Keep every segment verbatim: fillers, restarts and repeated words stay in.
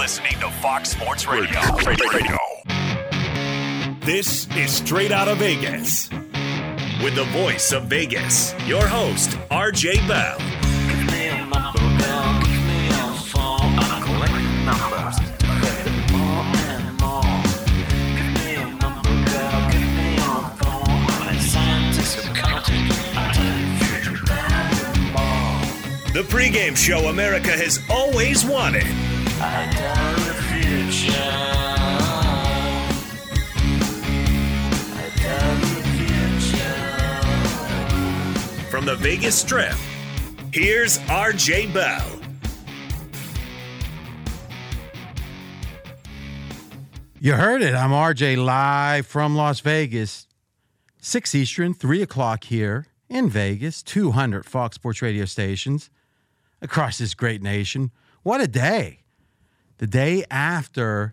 listening to Fox Sports Radio. Radio. This is Straight Out of Vegas. With the voice of Vegas, your host, R J Bell. Give me a number, girl. Give me a phone. I'm collecting numbers. More and more. Give me a number, girl. Give me a phone. I'm a scientist of counting. I tell you future and more. The pregame show America has always wanted. I tell you future. I tell you future. From the Vegas Strip, here's R J Bell. You heard it. I'm R J live from Las Vegas. six Eastern, three o'clock here in Vegas. two hundred Fox Sports radio stations across this great nation. What a day. The day after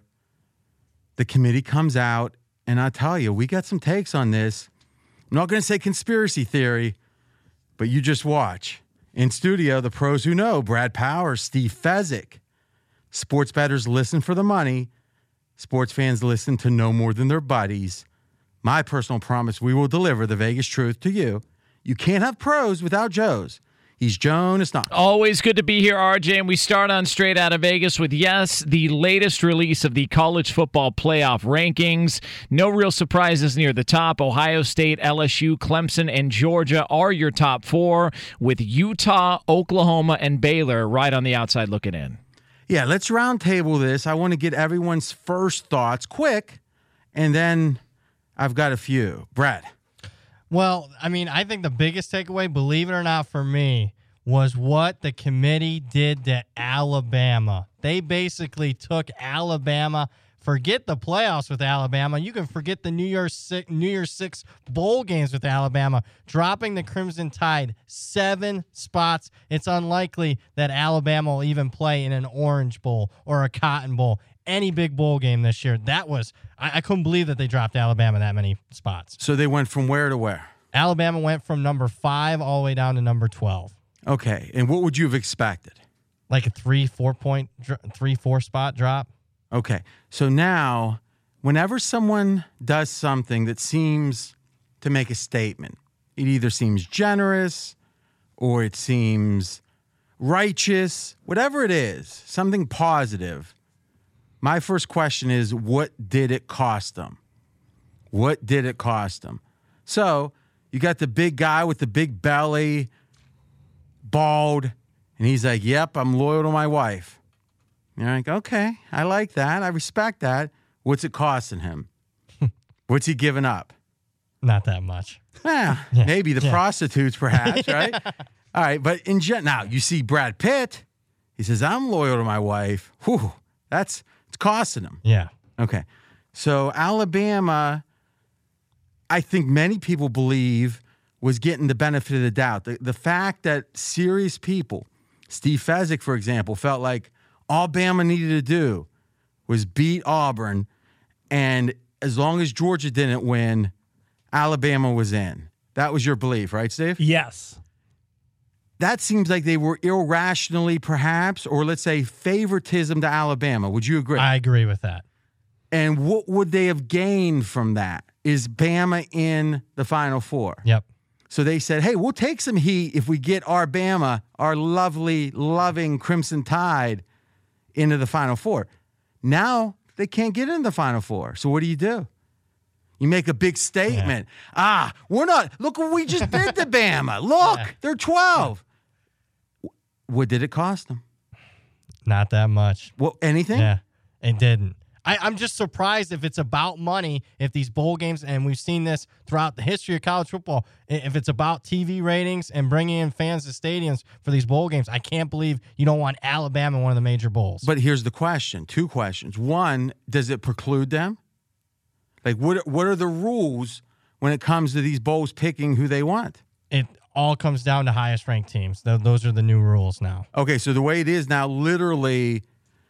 the committee comes out, and I tell you, we got some takes on this. I'm not going to say conspiracy theory, but you just watch. In studio, the pros who know, Brad Powers, Steve Fezzik. Sports bettors listen for the money. Sports fans listen to no more than their buddies. My personal promise, we will deliver the Vegas truth to you. You can't have pros without Joes. He's Jonas Knox. Always good to be here, R J, and we start on Straight Out of Vegas with, yes, the latest release of the college football playoff rankings. No real surprises near the top. Ohio State, L S U, Clemson, and Georgia are your top four, with Utah, Oklahoma, and Baylor right on the outside looking in. Yeah, let's roundtable this. I want to get everyone's first thoughts quick, and then I've got a few. Brad. Well, I mean, I think the biggest takeaway, believe it or not for me, was what the committee did to Alabama. They basically took Alabama. Forget the playoffs with Alabama. You can forget the New Year's Six, New Year's Six bowl games with Alabama, dropping the Crimson Tide seven spots. It's unlikely that Alabama will even play in an Orange Bowl or a Cotton Bowl, any big bowl game this year. That was, I, I couldn't believe that they dropped Alabama that many spots. So they went from where to where? Alabama went from number five all the way down to number twelve. Okay, and what would you have expected? Like a three, four point, three, four spot drop. Okay, so now whenever someone does something that seems to make a statement, it either seems generous or it seems righteous, whatever it is, something positive. My first question is, what did it cost them? What did it cost them? So you got the big guy with the big belly, bald, and he's like, yep, I'm loyal to my wife. You're like, okay, I like that. I respect that. What's it costing him? What's he giving up? Not that much. Eh, yeah. Maybe the yeah. prostitutes, perhaps, right? All right, but in gen- now you see Brad Pitt. He says, I'm loyal to my wife. Whew, that's it's costing him. Yeah. Okay. So Alabama, I think many people believe, was getting the benefit of the doubt. The, the fact that serious people, Steve Fezzik, for example, felt like all Bama needed to do was beat Auburn, and as long as Georgia didn't win, Alabama was in. That was your belief, right, Steve? Yes. That seems like they were irrationally, perhaps, or let's say favoritism to Alabama. Would you agree? I agree with that. And what would they have gained from that? Is Bama in the Final Four? Yep. So they said, hey, we'll take some heat if we get our Bama, our lovely, loving Crimson Tide, into the Final Four. Now they can't get into the Final Four. So what do you do? You make a big statement. Yeah. Ah, we're not. Look what we just did to Bama. Look, yeah. They're twelve. What did it cost them? Not that much. Well, anything? Yeah, it didn't. I, I'm just surprised if it's about money, if these bowl games, and we've seen this throughout the history of college football, if it's about T V ratings and bringing in fans to stadiums for these bowl games, I can't believe you don't want Alabama in one of the major bowls. But here's the question, two questions. One, does it preclude them? Like, what what are the rules when it comes to these bowls picking who they want? It all comes down to highest ranked teams. Those are the new rules now. Okay, so the way it is now, literally,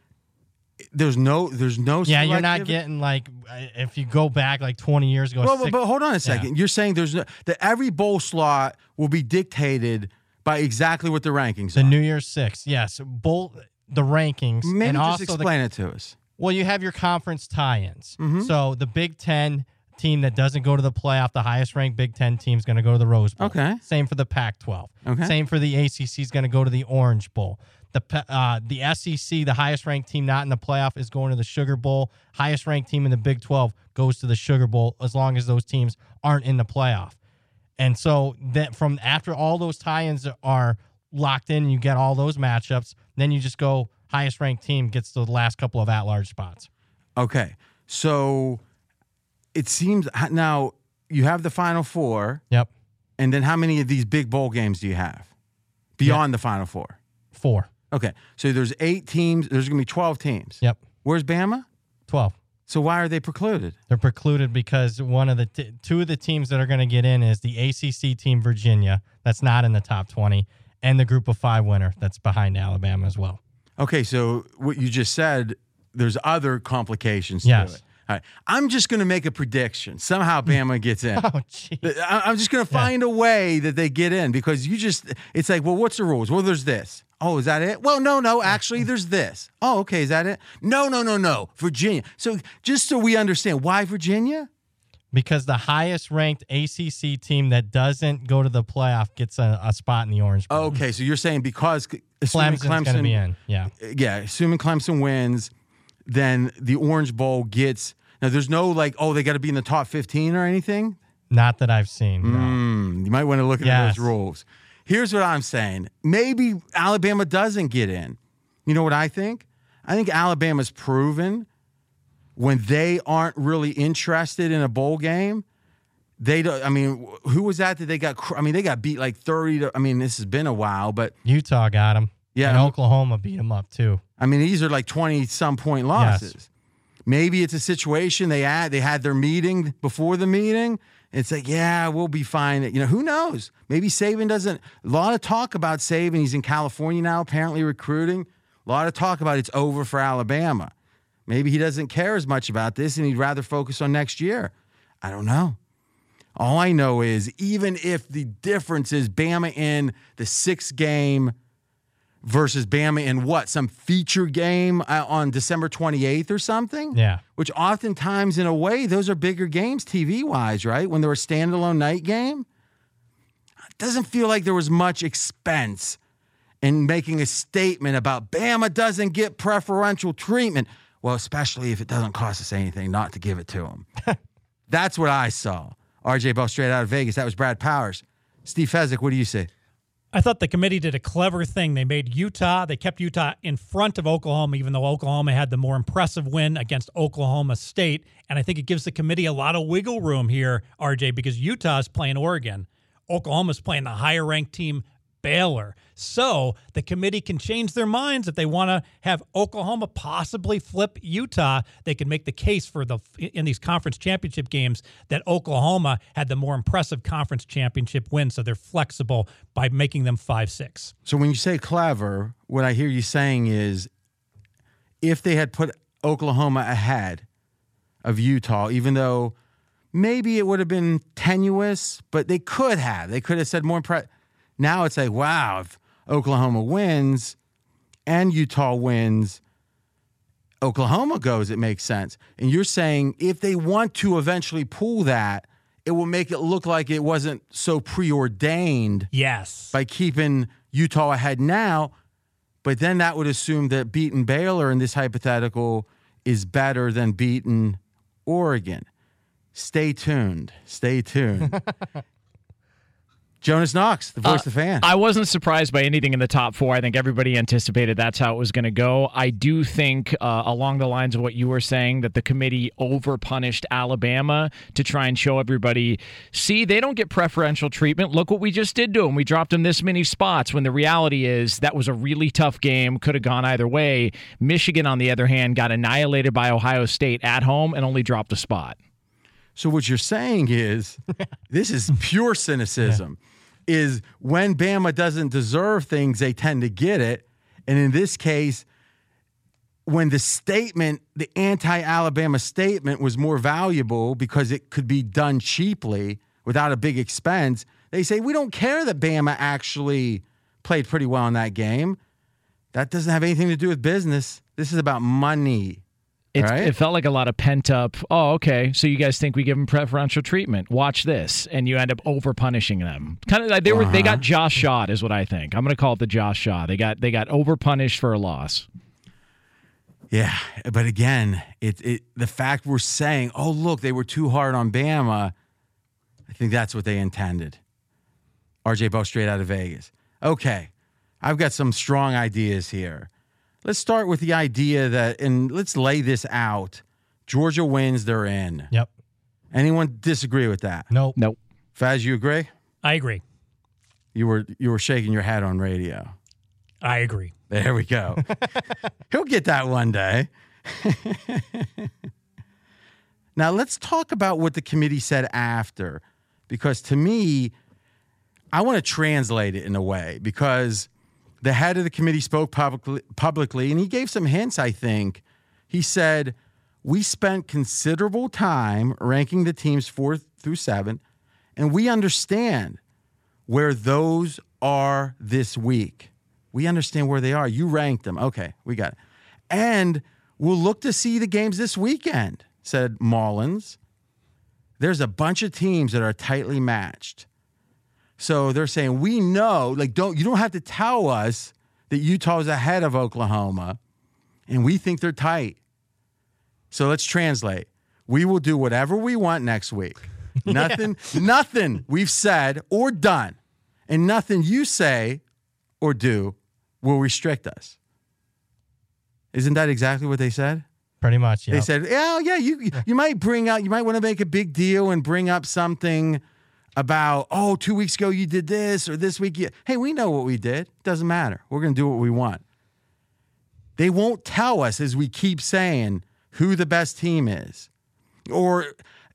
there's no, there's no. Yeah, you're not getting like if you go back like twenty years ago. Well, six, but, but hold on a second. Yeah. You're saying there's no, that every bowl slot will be dictated by exactly what the rankings the are. New Year's Six, yes. Bowl the rankings. Maybe and just also the, explain it to us. well, you have your conference tie-ins. Mhm. So the Big Ten team that doesn't go to the playoff, the highest ranked Big Ten team is going to go to the Rose Bowl. Okay. Same for the Pac twelve. Okay. Same for the A C C is going to go to the Orange Bowl. The Pe- uh, the S E C, the highest ranked team not in the playoff, is going to the Sugar Bowl. Highest ranked team in the Big twelve goes to the Sugar Bowl as long as those teams aren't in the playoff. And so that from after all those tie-ins are locked in, you get all those matchups. Then you just go highest ranked team gets the last couple of at-large spots. Okay. So it seems now you have the Final Four, Yep, and then how many of these big bowl games do you have beyond the Final Four? four. Okay. So there's eight teams. There's going to be twelve teams. Yep, Where's Bama? twelve. So why are they precluded? They're precluded because one of the t- two of the teams that are going to get in is the A C C team Virginia, that's not in the top twenty, and the Group of Five winner that's behind Alabama as well. Okay. So what you just said, there's other complications Yes. to it. All right. I'm just going to make a prediction. Somehow Bama gets in. Oh, jeez. I- I'm just going to find a way that they get in because you just, it's like, well, what's the rules? Well, there's this. Oh, is that it? Well, no, no, actually, there's this. Oh, okay, is that it? No, no, no, no, Virginia. So just so we understand, why Virginia? Because the highest ranked A C C team that doesn't go to the playoff gets a, a spot in the Orange Bowl. Okay, so you're saying because assuming Clemson's going to Clemson, be in. Yeah. yeah, assuming Clemson wins, then the Orange Bowl gets. Now, there's no like, oh, they got to be in the top fifteen or anything. Not that I've seen. No. Hmm, you might want to look at Yes. those rules. Here's what I'm saying. Maybe Alabama doesn't get in. You know what I think? I think Alabama's proven when they aren't really interested in a bowl game, they don't. I mean, who was that that they got? cr- I mean, they got beat like thirty to. I mean, this has been a while, but Utah got them. Yeah. And Oklahoma beat them up too. I mean, these are like twenty some point losses. Yes. Maybe it's a situation they had. They had their meeting before the meeting. It's like, yeah, we'll be fine. You know, who knows? Maybe Saban doesn't. A lot of talk about Saban. He's in California now, apparently recruiting. A lot of talk about it's over for Alabama. Maybe he doesn't care as much about this and he'd rather focus on next year. I don't know. All I know is even if the difference is Bama in the sixth game versus Bama in what, some feature game uh, on December twenty-eighth or something? Yeah. Which oftentimes, in a way, those are bigger games T V-wise, right? When they're a standalone night game. It doesn't feel like there was much expense in making a statement about Bama doesn't get preferential treatment. Well, especially if it doesn't cost us anything not to give it to them. That's what I saw. R J Bell straight out of Vegas. That was Brad Powers. Steve Fezzik, what do you say? I thought the committee did a clever thing. They made Utah, they kept Utah in front of Oklahoma, even though Oklahoma had the more impressive win against Oklahoma State. And I think it gives the committee a lot of wiggle room here, R J, because Utah is playing Oregon. Oklahoma's playing the higher ranked team, Baylor. So the committee can change their minds if they want to have Oklahoma possibly flip Utah. They can make the case for the in these conference championship games that Oklahoma had the more impressive conference championship win. So they're flexible by making them five six. So when you say clever, what I hear you saying is if they had put Oklahoma ahead of Utah, even though maybe it would have been tenuous, but they could have. They could have said more impressive. Now it's like, wow, if Oklahoma wins and Utah wins, Oklahoma goes, it makes sense. And you're saying if they want to eventually pull that, it will make it look like it wasn't so preordained Yes. by keeping Utah ahead now. But then that would assume that beating Baylor in this hypothetical is better than beating Oregon. Stay tuned. Stay tuned. Jonas Knox, the voice Uh, of the fan. I wasn't surprised by anything in the top four. I think everybody anticipated that's how it was going to go. I do think, uh, along the lines of what you were saying, that the committee over-punished Alabama to try and show everybody, see, they don't get preferential treatment. Look what we just did to them. We dropped them this many spots, when the reality is that was a really tough game, could have gone either way. Michigan, on the other hand, got annihilated by Ohio State at home and only dropped a spot. So what you're saying is, this is pure cynicism, yeah. is when Bama doesn't deserve things, they tend to get it. And in this case, when the statement, the anti-Alabama statement was more valuable because it could be done cheaply without a big expense, they say, we don't care that Bama actually played pretty well in that game. That doesn't have anything to do with business. This is about money. It's, right? It felt like a lot of pent up, oh, okay, so you guys think we give them preferential treatment. Watch this. And you end up over punishing them. Kind of like they were Uh-huh. they got Josh shot is what I think. I'm going to call it the Josh shot. They got they got over punished for a loss. Yeah, but again, it it the fact we're saying, oh, look, they were too hard on Bama, I think that's what they intended. R J Bell straight out of Vegas. Okay, I've got some strong ideas here. Let's start with the idea that, and let's lay this out. Georgia wins, they're in. Yep. Anyone disagree with that? Nope. Nope. Faz, you agree? I agree. You were you were shaking your head on radio. I agree. There we go. He'll get that one day. Now, let's talk about what the committee said after, because to me, I want to translate it in a way, because the head of the committee spoke publicly, publicly, and he gave some hints, I think. He said, we spent considerable time ranking the teams fourth through seven, and we understand where those are this week. We understand where they are. You ranked them. Okay, we got it. And we'll look to see the games this weekend, said Mullins. There's a bunch of teams that are tightly matched. So they're saying, we know, like, don't you don't have to tell us that Utah is ahead of Oklahoma, and we think they're tight. So let's translate. We will do whatever we want next week. Nothing, nothing we've said or done, and nothing you say or do will restrict us. Isn't that exactly what they said? Pretty much, yeah. They said, yeah, yeah, you you might bring out, you might want to make a big deal and bring up something about, oh, two weeks ago you did this, or this week you, hey, we know what we did. Doesn't matter. We're going to do what we want. They won't tell us, as we keep saying, who the best team is. Or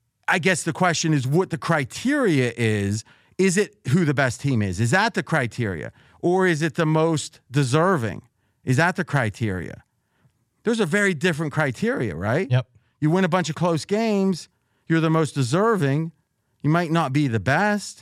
I guess the question is what the criteria is. Is it who the best team is? Is that the criteria? Or is it the most deserving? Is that the criteria? Those are very different criteria, right? Yep. You win a bunch of close games, you're the most deserving. You might not be the best.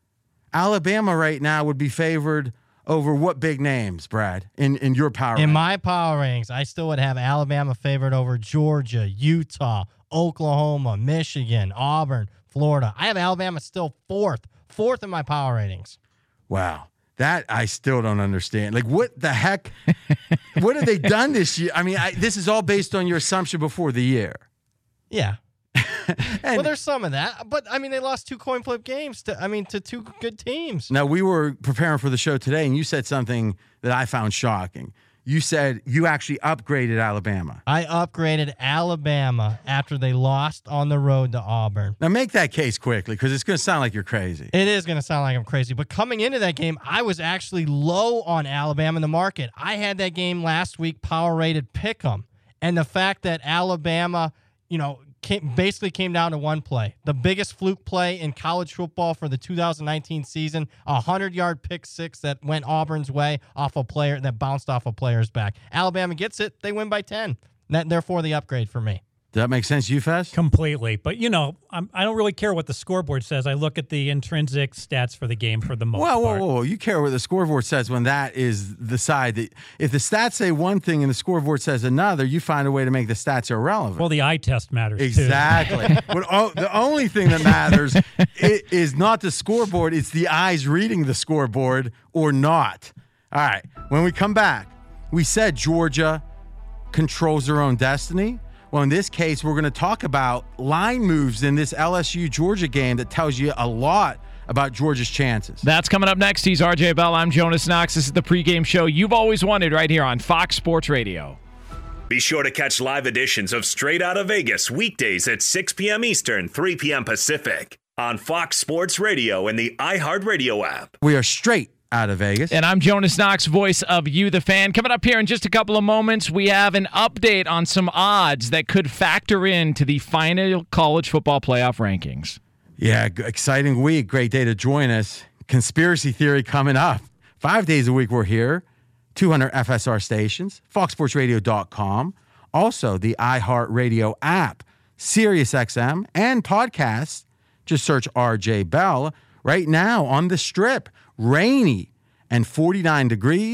Alabama right now would be favored over what big names, Brad, in, in your power In rank? my power rankings, I still would have Alabama favored over Georgia, Utah, Oklahoma, Michigan, Auburn, Florida. I have Alabama still fourth, fourth in my power ratings. Wow. That I still don't understand. Like, what the heck? What have they done this year? I mean, I, this is all based on your assumption before the year. Yeah. And Well, there's some of that, but I mean, they lost two coin flip games to, I mean, to two good teams. now, we were preparing for the show today, and you said something that I found shocking. You said you actually upgraded Alabama. I upgraded Alabama after they lost on the road to Auburn. Now, make that case quickly, because it's going to sound like you're crazy. It is going to sound like I'm crazy, but coming into that game, I was actually low on Alabama in the market. I had that game last week power rated pick 'em, and the fact that Alabama, you know, came, basically came down to one play, the biggest fluke play in college football for the two thousand nineteen season, a hundred-yard pick six that went Auburn's way off a player that bounced off a player's back. Alabama gets it; they win by ten. That, therefore, the upgrade for me. Does that make sense to you, Fez? Completely. But, you know, I'm, I don't really care what the scoreboard says. I look at the intrinsic stats for the game for the most Whoa, whoa, part. whoa. You care what the scoreboard says when that is the side that if the stats say one thing and the scoreboard says another, you find a way to make the stats irrelevant. Well, the eye test matters, too. Exactly. But oh, the only thing that matters i- is not the scoreboard, it's the eyes reading the scoreboard or not. All right. When we come back, we said Georgia controls their own destiny. Well, in this case, we're going to talk about line moves in this L S U-Georgia game that tells you a lot about Georgia's chances. That's coming up next. He's R J Bell. I'm Jonas Knox. This is the pregame show you've always wanted right here on Fox Sports Radio. Be sure to catch live editions of Straight Outta Vegas weekdays at six p.m. Eastern, three p.m. Pacific on Fox Sports Radio and the iHeartRadio app. We are straight out of Vegas. And I'm Jonas Knox, voice of You, the Fan. Coming up here in just a couple of moments, we have an update on some odds that could factor into the final college football playoff rankings. Yeah, g- exciting week. Great day to join us. Conspiracy theory coming up. Five days a week we're here. two hundred F S R stations, fox sports radio dot com. Also, the iHeartRadio app, SiriusXM, and podcasts. Just search R J Bell. Right now on the Strip, rainy and forty-nine degrees.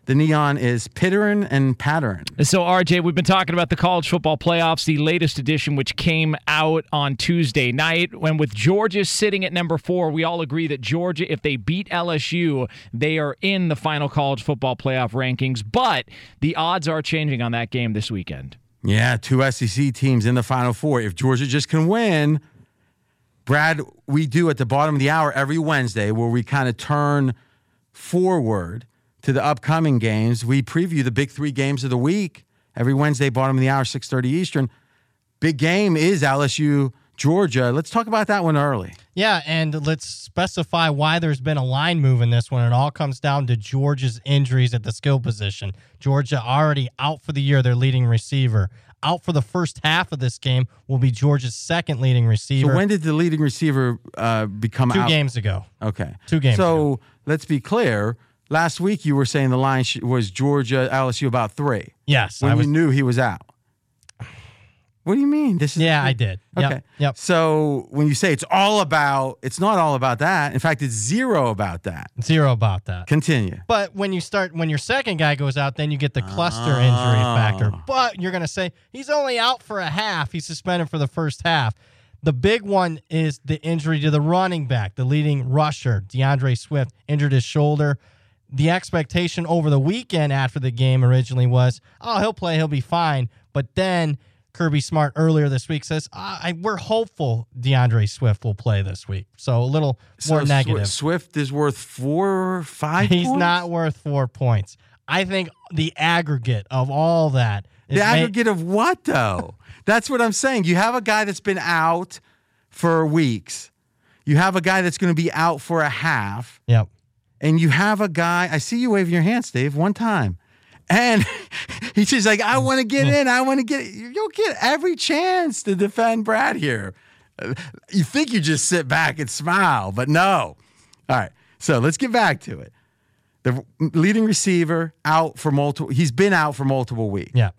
The neon is pittering and pattering. So, R J, we've been talking about the college football playoffs, the latest edition, which came out on Tuesday night. When with Georgia sitting at number four, we all agree that Georgia, if they beat L S U, they are in the final college football playoff rankings. But the odds are changing on that game this weekend. Yeah, two S E C teams in the Final Four. If Georgia just can win, Brad, we do at the bottom of the hour every Wednesday where we kind of turn forward to the upcoming games. We preview the big three games of the week every Wednesday, bottom of the hour, six thirty Eastern. Big game is L S U, Georgia. Let's talk about that one early. Yeah, and let's specify why there's been a line move in this one. It all comes down to Georgia's injuries at the skill position. Georgia already out for the year, their leading receiver. Out for the first half of this game will be Georgia's second leading receiver. So when did the leading receiver uh, become Two out? games ago. Okay. Two games So ago. let's be clear. Last week you were saying the line sh- was Georgia, L S U about three. Yes. When I was, we knew he was out. What do you mean? This is yeah, I did. Yep, Okay. Yep. So when you say it's all about, it's not all about that. In fact, it's zero about that. Zero about that. Continue. But when you start, when your second guy goes out, then you get the cluster injury factor. But you're going to say he's only out for a half. He's suspended for the first half. The big one is the injury to the running back, the leading rusher, DeAndre Swift, injured his shoulder. The expectation over the weekend after the game originally was, oh, he'll play, he'll be fine. But then Kirby Smart earlier this week says, I, we're hopeful DeAndre Swift will play this week. So a little more So negative. Sw- Swift is worth four or five He's points? not worth four points. I think the aggregate of all that is The ma- aggregate of what, though? That's what I'm saying. You have a guy that's been out for weeks. You have a guy that's going to be out for a half. Yep. And you have a guy, I see you waving your hands, Dave, one time. And he's just like, I want to get in. I want to get in. You'll get every chance to defend Brad here. Uh, You think you just sit back and smile, but no. All right. So let's get back to it. The leading receiver out for multiple, he's been out for multiple weeks. Yeah.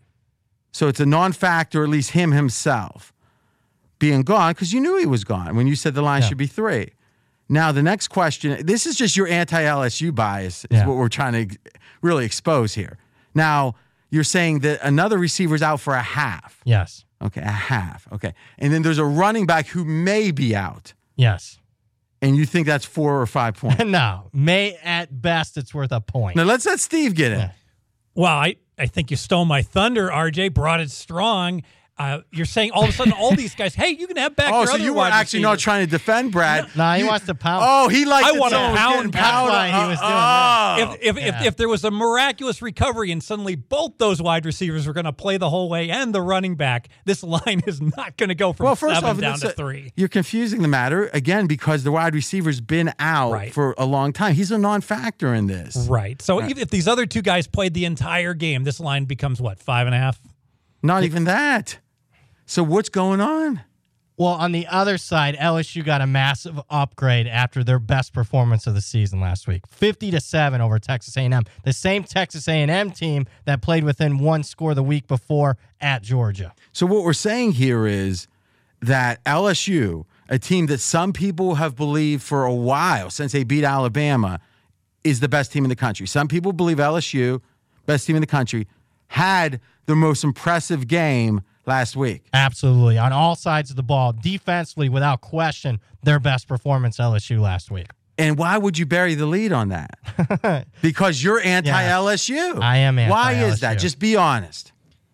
So it's a non-factor, at least him himself being gone, because you knew he was gone when you said the line Yeah. should be three. Now, the next question, this is just your anti-L S U bias is Yeah. what we're trying to ex- really expose here. Now, you're saying that another receiver's out for a half. Yes. Okay, a half. Okay. And then there's a running back who may be out. Yes. And you think that's four or five points. No. May at best it's worth a point. Now, let's let Steve get in. Yeah. Well, I, I think you stole my thunder, R J. Brought it strong. Uh, you're saying all of a sudden all these guys, hey, you can have back Oh, your so other you were wide actually not receivers. trying to defend Brad. No, he You- wants to pound. Oh, he liked I it wanna so pound getting back. powder. That's why he was doing Oh. If if, Yeah. if if there was a miraculous recovery and suddenly both those wide receivers were going to play the whole way and the running back, this line is not going to go from Well, first seven off, down it's to a- three. You're confusing the matter again because the wide receiver's been out Right. for a long time. He's a non-factor in this. Right. So if, if these other two guys played the entire game, this line becomes what, five and a half? Not even that. So what's going on? Well, on the other side, L S U got a massive upgrade after their best performance of the season last week, fifty to seven over Texas A and M. The same Texas A and M team that played within one score the week before at Georgia. So what we're saying here is that L S U, a team that some people have believed for a while since they beat Alabama, is the best team in the country. Some people believe L S U, best team in the country, had the most impressive game last week. Absolutely. On all sides of the ball. Defensively, without question, their best performance L S U last week. And why would you bury the lead on that? Because you're anti-L S U. I am Why anti-L S U. is that? Just be honest.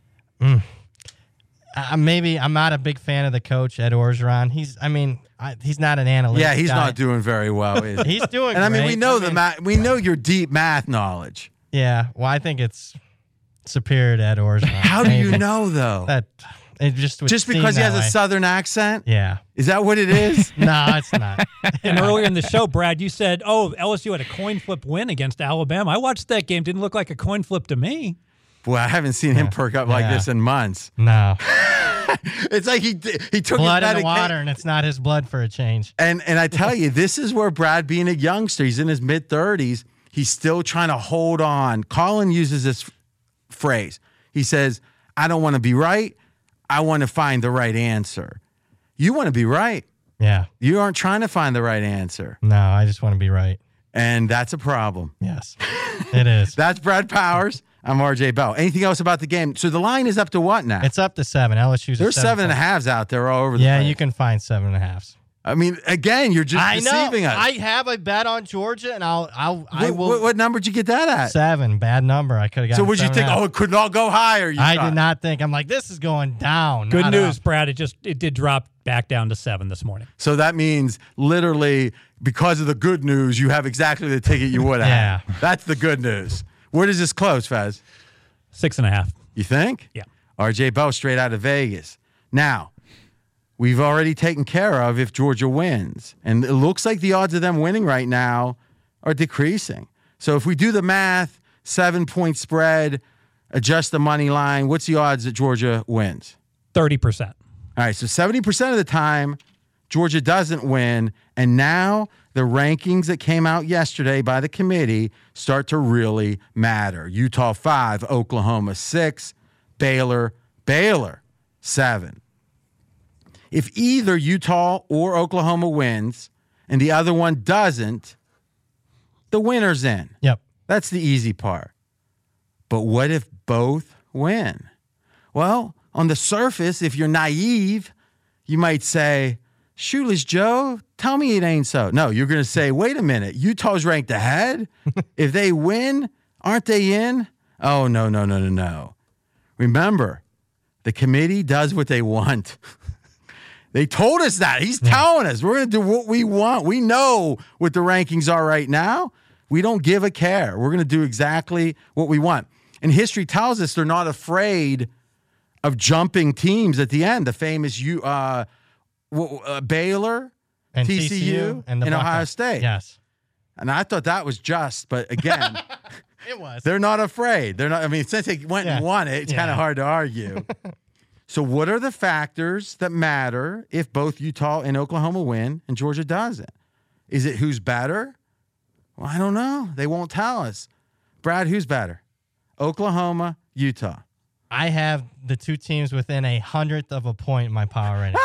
Uh, maybe I'm not a big fan of the coach, Ed Orgeron. He's, I mean, I, he's not an analyst. Yeah, he's guy. not doing very well. Is he? He's doing And I mean, we great. know I the mean- math. We know your deep math knowledge. Yeah, well, I think it's superior to Ed Orgeron. How do you Maybe. know though? That it just would Just seem because he that has a way. southern accent? Yeah. Is that what it is? No, it's not. And earlier in the show, Brad, you said, oh, L S U had a coin flip win against Alabama. I watched that game. Didn't look like a coin flip to me. Boy, I haven't seen him perk up like Yeah. this in months. No. It's like he he took Blood his in the medica- water, and it's not his blood for a change. And and I tell you, this is where Brad, being a youngster, he's in his mid thirties, he's still trying to hold on. Colin uses this f- phrase. He says, "I don't want to be right. I want to find the right answer." You want to be right. Yeah. You aren't trying to find the right answer. No, I just want to be right. And that's a problem. Yes, it is. That's Brad Powers. I'm R J Bell. Anything else about the game? So the line is up to what now? It's up to seven. L S U's There's seven and a half. halves out there all over the Yeah, place. you can find seven and a halves. I mean, again, you're just I know. deceiving us. I have a bet on Georgia, and I'll, I'll, I what, will. what, what number did you get that at? Seven, bad number. I could have got. So would you think? Oh, it could not go higher. You I thought. did not think. I'm like, this is going down. Good not news, up. Brad. It just it did drop back down to seven this morning. So that means literally because of the good news, you have exactly the ticket you would have. Yeah. had. That's the good news. Where does this close, Fez? Six and a half. You think? Yeah. R J Bell straight out of Vegas. Now, we've already taken care of if Georgia wins. And it looks like the odds of them winning right now are decreasing. So if we do the math, seven-point spread, adjust the money line, what's the odds that Georgia wins? Thirty percent. All right, so seventy percent of the time, Georgia doesn't win. And now the rankings that came out yesterday by the committee start to really matter. Utah five, Oklahoma six, Baylor, Baylor seven. If either Utah or Oklahoma wins and the other one doesn't, the winner's in. Yep. That's the easy part. But what if both win? Well, on the surface, if you're naive, you might say, Shoeless Joe, tell me it ain't so. No, you're going to say, wait a minute, Utah's ranked ahead? If they win, aren't they in? Oh, no, no, no, no, no. Remember, the committee does what they want. They told us that. He's telling us we're going to do what we want. We know what the rankings are right now. We don't give a care. We're going to do exactly what we want. And history tells us they're not afraid of jumping teams at the end. The famous U, uh, uh, Baylor, And T C U, and, the and Ohio Buckeyes. State. Yes. And I thought that was just, but again, It was. they're not afraid. They're not. I mean, since they went Yeah. and won it, it's Yeah. kind of hard to argue. So, what are the factors that matter if both Utah and Oklahoma win and Georgia doesn't? Is it who's better? Well, I don't know. They won't tell us. Brad, who's better? Oklahoma, Utah. I have the two teams within a hundredth of a point in my power rating.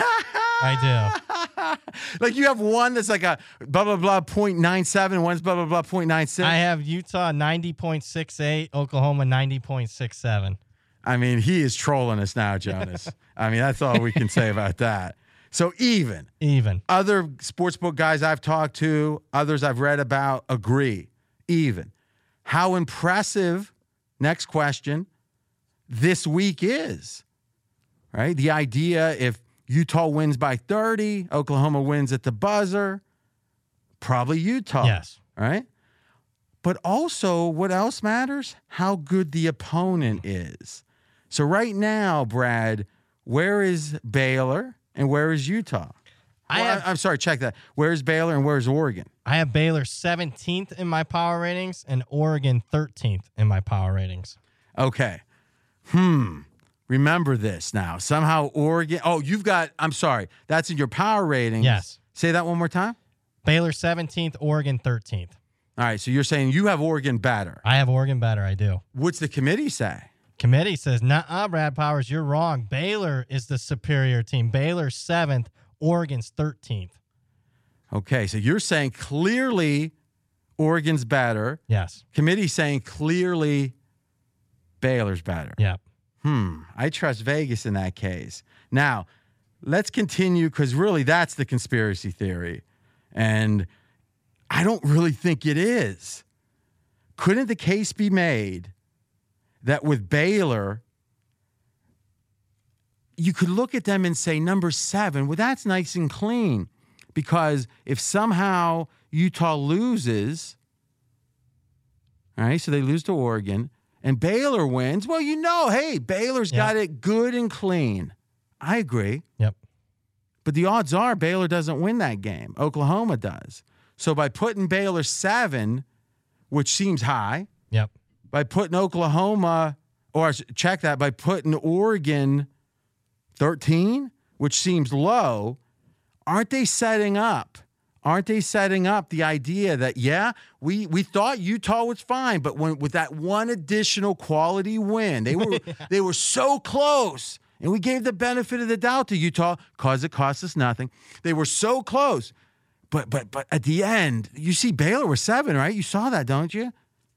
I do. Like you have one that's like a blah blah blah point nine seven, one's blah blah blah point nine six. I have Utah ninety point six eight, Oklahoma ninety point six seven. I mean, he is trolling us now, Jonas. I mean, that's all we can say about that. So even Even. other sportsbook guys I've talked to, others I've read about, agree. Even how impressive. Next question. This week is right. The idea if Utah wins by thirty, Oklahoma wins at the buzzer, probably Utah. Yes. Right. But also, what else matters? How good the opponent is. So right now, Brad, where is Baylor and where is Utah? I Well, have I'm sorry, check that. Where's Baylor and where's Oregon? I have Baylor seventeenth in my power ratings and Oregon thirteenth in my power ratings. Okay. Hmm. Remember this now. Somehow Oregon. Oh, you've got, I'm sorry. That's in your power ratings. Yes. Say that one more time. Baylor seventeenth, Oregon thirteenth. All right. So you're saying you have Oregon better. I have Oregon better. I do. What's the committee say? Committee says, nah, Brad Powers, you're wrong. Baylor is the superior team. Baylor's seventh, Oregon's thirteenth. Okay. So you're saying clearly Oregon's better. Yes. Committee saying clearly Baylor's better. Yeah. Hmm. I trust Vegas in that case. Now, let's continue because really that's the conspiracy theory. And I don't really think it is. Couldn't the case be made that with Baylor, you could look at them and say, number seven, well, that's nice and clean. Because if somehow Utah loses, all right, so they lose to Oregon, and Baylor wins, well, you know, hey, Baylor's Yeah. got it good and clean. I agree. Yep. But the odds are Baylor doesn't win that game. Oklahoma does. So by putting Baylor seven, which seems high, Yep. by putting Oklahoma, or check that, by putting Oregon thirteen, which seems low, aren't they setting up? Aren't they setting up the idea that, yeah, we we thought Utah was fine, but when with that one additional quality win, they were they were so close, and we gave the benefit of the doubt to Utah because it cost us nothing. They were so close. But but but at the end, you see Baylor was seven, right? You saw that, don't you?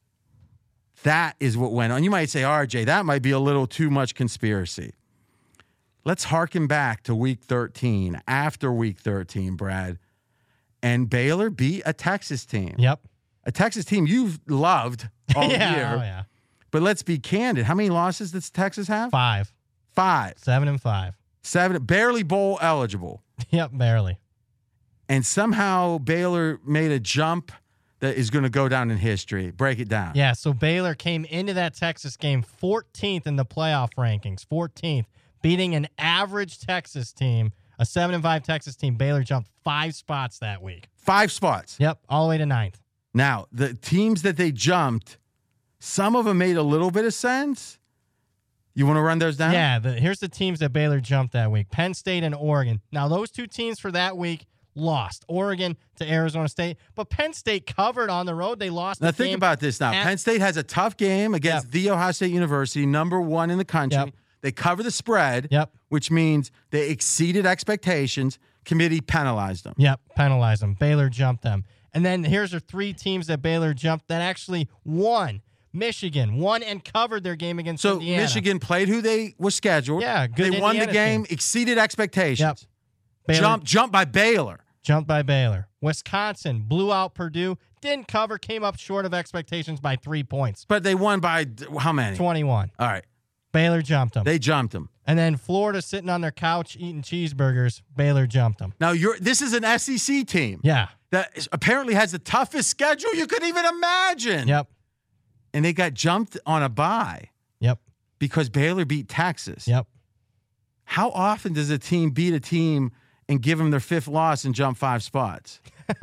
That is what went on. You might say, R J, that might be a little too much conspiracy. Let's harken back to week thirteen, after week thirteen, Brad. And Baylor beat a Texas team. Yep. A Texas team you've loved all yeah, year. oh, yeah. But let's be candid. How many losses does Texas have? Five. Five. Seven and five. Seven. Barely bowl eligible. Yep, barely. And somehow Baylor made a jump that is going to go down in history. Break it down. Yeah, so Baylor came into that Texas game fourteenth in the playoff rankings, fourteenth, beating an average Texas team, a seven and five Texas team. Baylor jumped five spots that week. Five spots. Yep, all the way to ninth. Now, the teams that they jumped, some of them made a little bit of sense. You want to run those down? Yeah, the, here's the teams that Baylor jumped that week. Penn State and Oregon. Now, those two teams for that week lost. Oregon to Arizona State. But Penn State covered on the road. They lost Now, the think game about this now. at- Penn State has a tough game against Yep. The Ohio State University, number one in the country. Yep. They cover the spread, Yep. which means they exceeded expectations. Committee penalized them. Yep, penalized them. Baylor jumped them. And then here's the three teams that Baylor jumped that actually won. Michigan won and covered their game against So Indiana. Michigan played who they was scheduled. Yeah, good They won the Indiana game, team. exceeded expectations. Yep. Baylor Jump, jump by Baylor. jumped by Baylor. Wisconsin blew out Purdue. Didn't cover, came up short of expectations by three points. But they won by d- how many? twenty-one. All right. Baylor jumped them. They jumped them. And then Florida sitting on their couch eating cheeseburgers. Baylor jumped them. Now, you're this is an S E C team Yeah. that is- apparently has the toughest schedule you could even imagine. Yep. And they got jumped on a bye Yep. because Baylor beat Texas. Yep. How often does a team beat a team and give them their fifth loss and jump five spots?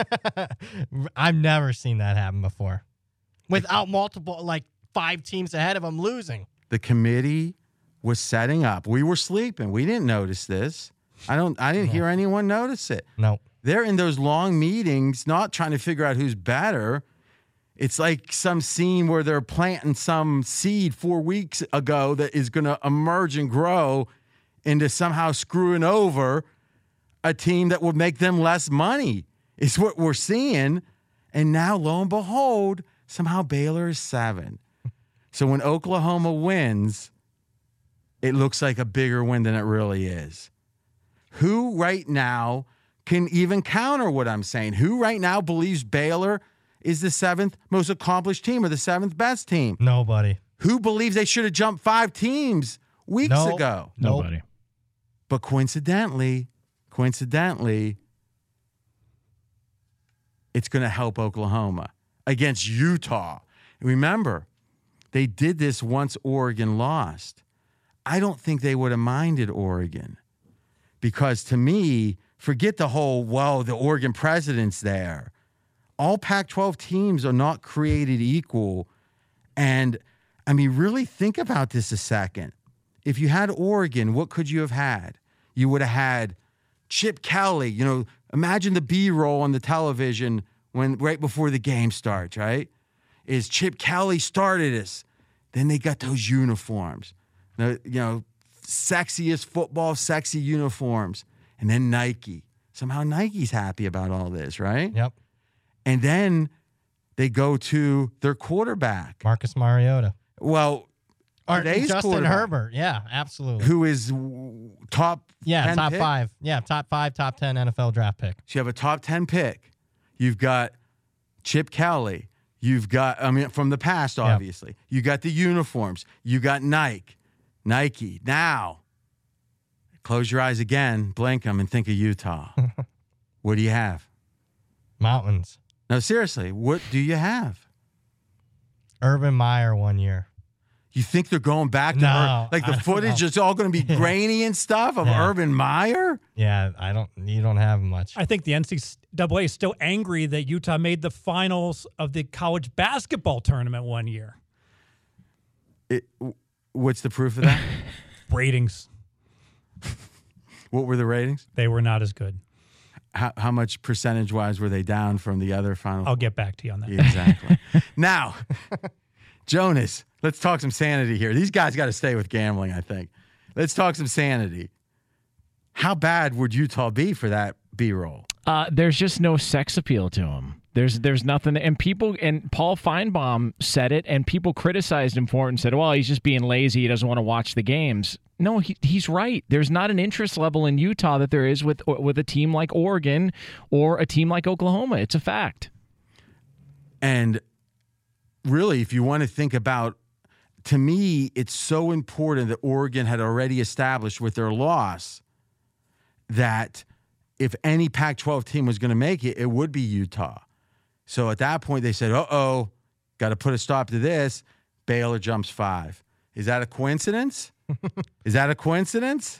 I've never seen that happen before. Without multiple, like five teams ahead of them losing. The committee was setting up. We were sleeping. We didn't notice this. I don't. I didn't hear anyone notice it. No. They're in those long meetings, not trying to figure out who's better. It's like some scene where they're planting some seed four weeks ago that is going to emerge and grow into somehow screwing over a team that would make them less money. It's what we're seeing. And now, lo and behold, somehow Baylor is seven. So when Oklahoma wins, it looks like a bigger win than it really is. Who right now can even counter what I'm saying? Who right now believes Baylor is the seventh most accomplished team or the seventh best team? Nobody. Who believes they should have jumped five teams weeks Nope. ago? Nope. Nobody. But coincidentally, coincidentally, it's going to help Oklahoma against Utah. Remember, they did this once Oregon lost. I don't think they would have minded Oregon because to me, forget the whole, well, the Oregon president's there. All Pac twelve teams are not created equal. And I mean, really think about this a second. If you had Oregon, what could you have had? You would have had Chip Kelly. You know, imagine the B-roll on the television when right before the game starts, right? Is Chip Kelly started us. Then they got those uniforms. The, you know, sexiest football, sexy uniforms. And then Nike. Somehow Nike's happy about all this, right? Yep. And then they go to their quarterback. Marcus Mariota. Well, Or today's Justin quarterback, Herbert. Yeah, absolutely. who is w- top Yeah, ten top pick. five. Yeah, top five, top ten N F L draft pick. So you have a top ten pick. You've got Chip Kelly. You've got, I mean, from the past, obviously. You got the uniforms. You got Nike. Nike. Now, close your eyes again, blink them, and think of Utah. What do you have? Mountains. No, seriously, what do you have? Urban Meyer one year. You think they're going back to No, Ur- like I the don't footage know. is all going to be grainy and stuff of Yeah. Urban Meyer? Yeah, I don't. You don't have much. I think the N C double A is still angry that Utah made the finals of the college basketball tournament one year. It, what's the proof of that? Ratings, What were the ratings? they were not as good. How, how much percentage wise were they down from the other final? I'll get back to you on that. Exactly. Now, Jonas, let's talk some sanity here. These guys got to stay with gambling, I think. Let's talk some sanity. How bad would Utah be for that B-roll? Uh, there's just no sex appeal to him. There's there's nothing, and people, and Paul Feinbaum said it, and people criticized him for it and said, well, he's just being lazy. He doesn't want to watch the games. No, he, he's right. There's not an interest level in Utah that there is with with a team like Oregon or a team like Oklahoma. It's a fact. And really, if you want to think about, to me, it's so important that Oregon had already established with their loss that if any Pac twelve team was going to make it, it would be Utah. So at that point, they said, uh-oh, got to put a stop to this. Baylor jumps five. Is that a coincidence? Is that a coincidence?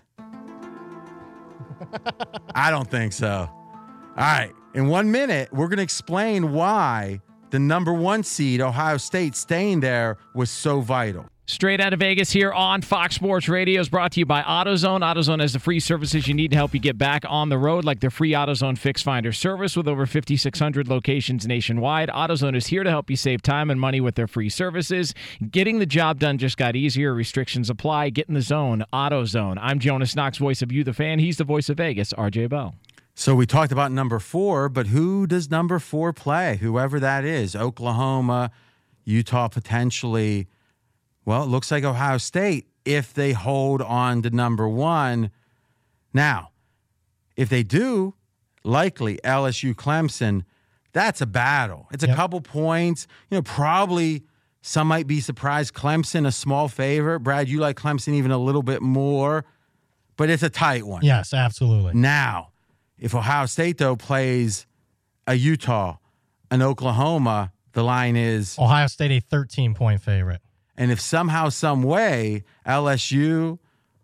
I don't think so. All right. In one minute, we're going to explain why the number one seed, Ohio State, staying there was so vital. Straight Out of Vegas here on Fox Sports Radio is brought to you by AutoZone. AutoZone has the free services you need to help you get back on the road, like their free AutoZone Fix Finder service with over fifty-six hundred locations nationwide. AutoZone is here to help you save time and money with their free services. Getting the job done just got easier. Restrictions apply. Get in the zone. AutoZone. I'm Jonas Knox, voice of You, the fan. He's the voice of Vegas, R J Bell. So we talked about number four, but who does number four play? Whoever that is. Oklahoma, Utah potentially. Well, it looks like Ohio State, if they hold on to number one. Now, if they do, likely L S U Clemson, that's a battle. It's a Yep. couple points. You know, probably some might be surprised. Clemson, a small favorite. Brad, you like Clemson even a little bit more, but it's a tight one. Yes, absolutely. Now, if Ohio State, though, plays a Utah, an Oklahoma, the line is, Ohio State a thirteen-point favorite. and if somehow, some way, L S U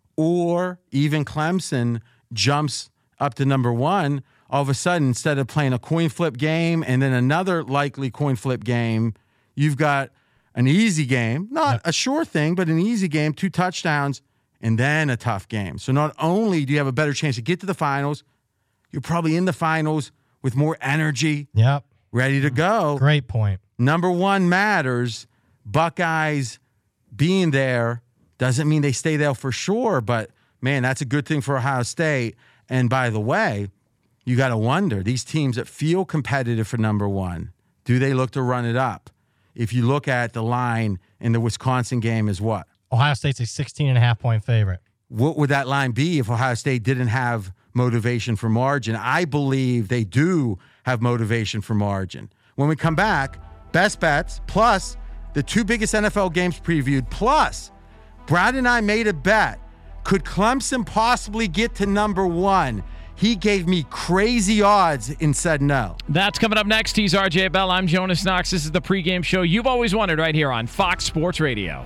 or even Clemson jumps up to number one, all of a sudden, instead of playing a coin flip game and then another likely coin flip game, you've got an easy game, not Yep. a sure thing, but an easy game, two touchdowns, and then a tough game. So not only do you have a better chance to get to the finals, you're probably in the finals with more energy, Yep. ready to go. Great point. Number one matters. Buckeyes being there doesn't mean they stay there for sure, but man, that's a good thing for Ohio State. And by the way, you got to wonder, these teams that feel competitive for number one, do they look to run it up? If you look at the line in the Wisconsin game is what? Ohio State's a sixteen and a half point favorite. What would that line be if Ohio State didn't have motivation for margin? I believe they do have motivation for margin. When we come back, best bets, plus the two biggest N F L games previewed, plus Brad and I made a bet. Could Clemson possibly get to number one? He gave me crazy odds and said no. That's coming up next. He's R J Bell. I'm Jonas Knox. This is the pregame show you've always wanted right here on Fox Sports Radio.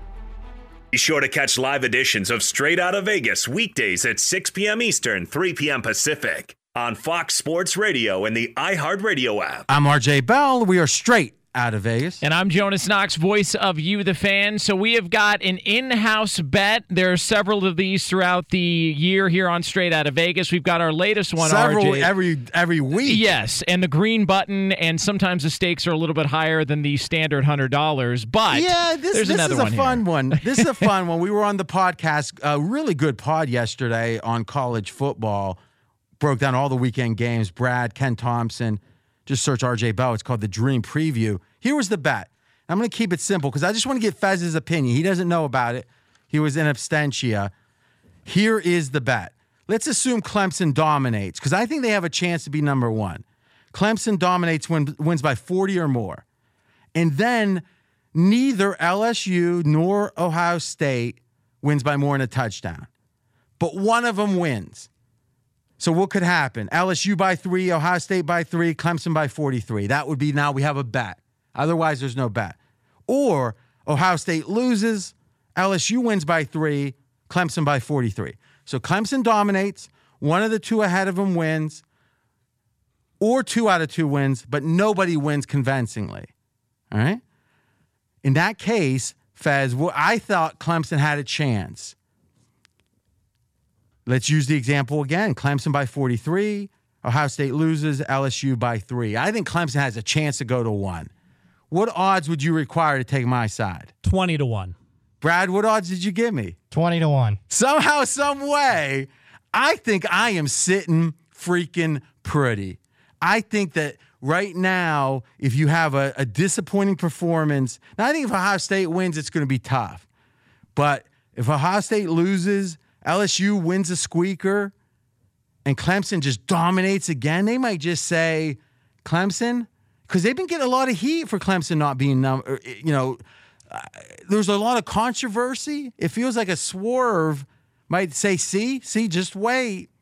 Be sure to catch live editions of Straight Out of Vegas weekdays at six p.m. Eastern, three p.m. Pacific on Fox Sports Radio and the iHeartRadio app. I'm R J Bell. We are straight out of Vegas. And I'm Jonas Knox, voice of You, the fan. So we have got an in-house bet. There are several of these throughout the year here on Straight Out of Vegas. We've got our latest one, Several R J. every every week. Yes, and the green button, and sometimes the stakes are a little bit higher than the standard one hundred dollars. But yeah, this, there's this another is a one fun here. one. This is a fun one. We were on the podcast, a really good pod yesterday on college football. Broke down all the weekend games. Brad, Ken Thompson. Just search R J Bell. It's called the Dream Preview. Here was the bet. I'm going to keep it simple because I just want to get Fez's opinion. He doesn't know about it. He was in absentia. Here is the bet. Let's assume Clemson dominates because I think they have a chance to be number one. Clemson dominates, win, wins by forty or more. And then neither L S U nor Ohio State wins by more than a touchdown. But one of them wins. So what could happen? L S U by three, Ohio State by three, Clemson by forty-three. That would be now we have a bet. Otherwise, there's no bet. Or Ohio State loses, L S U wins by three, Clemson by forty-three. So Clemson dominates, one of the two ahead of them wins, or two out of two wins, but nobody wins convincingly. All right? In that case, Fez, well, I thought Clemson had a chance. Let's use the example again. Clemson by forty-three, Ohio State loses, L S U by three. I think Clemson has a chance to go to one. What odds would you require to take my side? twenty to one. Brad, what odds did you give me? twenty to one. Somehow, some way, I think I am sitting freaking pretty. I think that right now, if you have a, a disappointing performance, now I think if Ohio State wins, it's going to be tough. But if Ohio State loses, L S U wins a squeaker, and Clemson just dominates again, they might just say, Clemson, because they've been getting a lot of heat for Clemson not being, number, you know, uh, there's a lot of controversy. It feels like a swerve might say, see, see, just wait.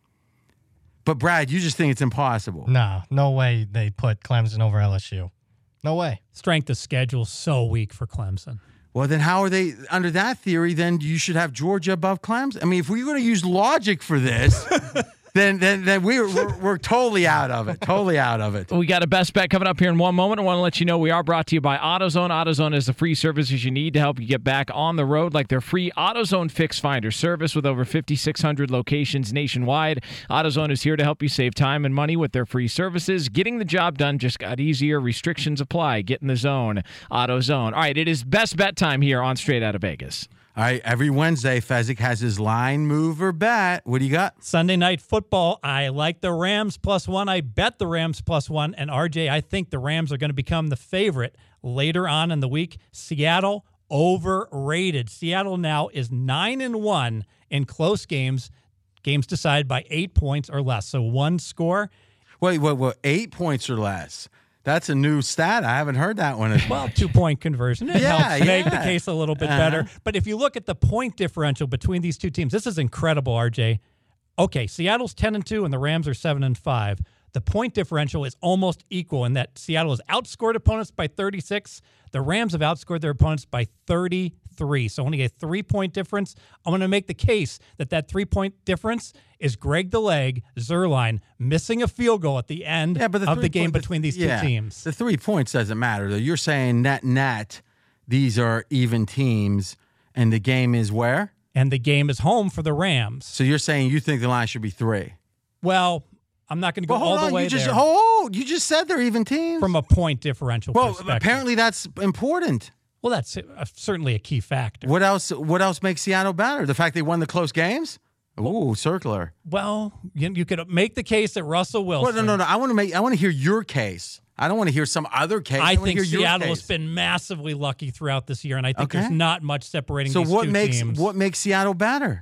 But, Brad, you just think it's impossible. No, no way they put Clemson over L S U. No way. Strength of schedule so weak for Clemson. Well, then how are they, under that theory, then you should have Georgia above Clemson? I mean, if we're going to use logic for this, then then then we're, we're we're totally out of it. Totally out of it. We got a best bet coming up here in one moment. I want to let you know we are brought to you by AutoZone. AutoZone is the free services you need to help you get back on the road, like their free AutoZone Fix Finder service with over fifty-six hundred locations nationwide. AutoZone is here to help you save time and money with their free services. Getting the job done just got easier. Restrictions apply. Get in the zone. AutoZone. All right, it is best bet time here on Straight Outta Vegas. All right, every Wednesday, Fezzik has his line mover bet. What do you got? Sunday Night Football, I like the Rams plus one. I bet the Rams plus one. And, R J, I think the Rams are going to become the favorite later on in the week. Seattle, overrated. Seattle now is nine and one in close games, games decided by eight points or less. So one score. Wait, wait, wait, eight points or less. That's a new stat. I haven't heard that one as well. Well, two-point conversion. It Yeah, helps make the yeah. case a little bit Uh-huh. better. But if you look at the point differential between these two teams, this is incredible, R J. Okay, Seattle's ten and two and the Rams are seven and five. The point differential is almost equal in that Seattle has outscored opponents by thirty-six. The Rams have outscored their opponents by thirty-three. So only a three-point difference. I'm going to make the case that that three-point difference is Greg the Leg, Zerline, missing a field goal at the end Yeah, but the of the three game point- between these yeah, two teams. The three points doesn't matter, though. You're saying net net, these are even teams, and the game is where? And the game is home for the Rams. So you're saying you think the line should be three? Well, I'm not going to go Well, hold all on. the way You just there hold. You just said they're even teams. from a point differential well, perspective. apparently that's important. Well, that's uh certainly a key factor. What else? What else makes Seattle better? The fact they won the close games. Ooh, circular. Well, you, you could make the case that Russell Well, Wilson. no, no, no. I want to make. I want to hear your case. I don't want to hear some other case. I wanna think hear your Seattle has case. been massively lucky throughout this year, and I think Okay. there's not much separating So these what two makes teams. what makes Seattle better?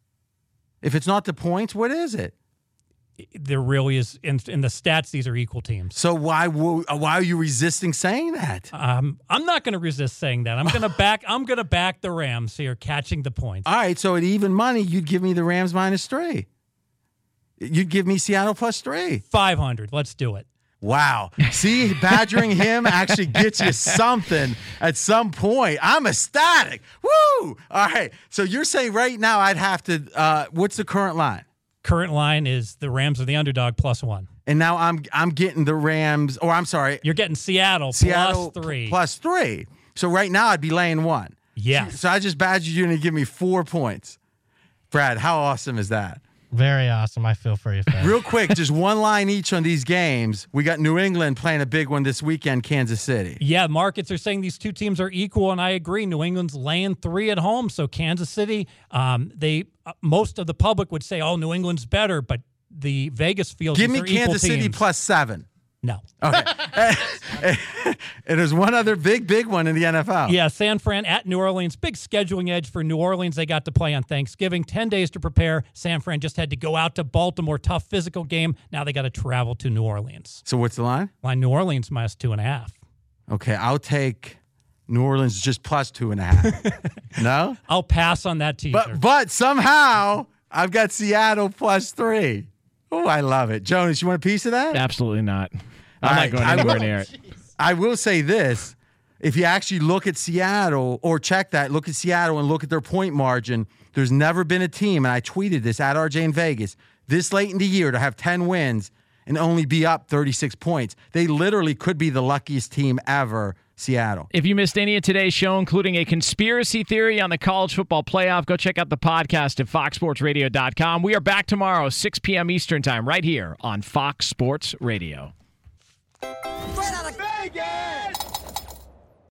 If it's not the points, what is it? There really is in, in the stats. These are equal teams. So why wo- why are you resisting saying that? Um, I'm not going to resist saying that. I'm going to back. I'm going to back the Rams here, catching the points. All right, so at even money, you'd give me the Rams minus three. You'd give me Seattle plus three. five hundred. Let's do it. Wow. See, badgering him actually gets you something at some point. I'm ecstatic. Woo! All right. So you're saying right now I'd have to, uh, what's the current line? Current line is the Rams are the underdog plus one. And now I'm I'm getting the Rams, or I'm sorry, You're getting Seattle, Seattle plus three. plus three. So right now I'd be laying one. Yes. So I just badgered you and you give me four points. Brad, how awesome is that? Very awesome. I feel for you, Fez. Real quick, just one line each on these games. We got New England playing a big one this weekend, Kansas City. Yeah, markets are saying these two teams are equal, and I agree. New England's laying three at home, so Kansas City, um, they uh, most of the public would say, "Oh, New England's better," but the Vegas feels Give these me are equal Kansas City teams. plus seven. No. Okay. And there's one other big, big one in the N F L. Yeah, San Fran at New Orleans. Big scheduling edge for New Orleans. They got to play on Thanksgiving. Ten days to prepare. San Fran just had to go out to Baltimore. Tough physical game. Now they got to travel to New Orleans. So what's the line? Line New Orleans minus two and a half. Okay, I'll take New Orleans just plus two and a half. No? I'll pass on that teaser. But but somehow I've got Seattle plus three. Oh, I love it. Jonas, you want a piece of that? Absolutely not. All I'm right, not going I anywhere will- near it. I will say this. If you actually look at Seattle or check that, look at Seattle and look at their point margin, there's never been a team, and I tweeted this at R J in Vegas, this late in the year to have ten wins and only be up thirty-six points. They literally could be the luckiest team ever, Seattle. If you missed any of today's show, including a conspiracy theory on the college football playoff, go check out the podcast at fox sports radio dot com. We are back tomorrow, six p.m. Eastern Time, right here on Fox Sports Radio. Straight out of Vegas!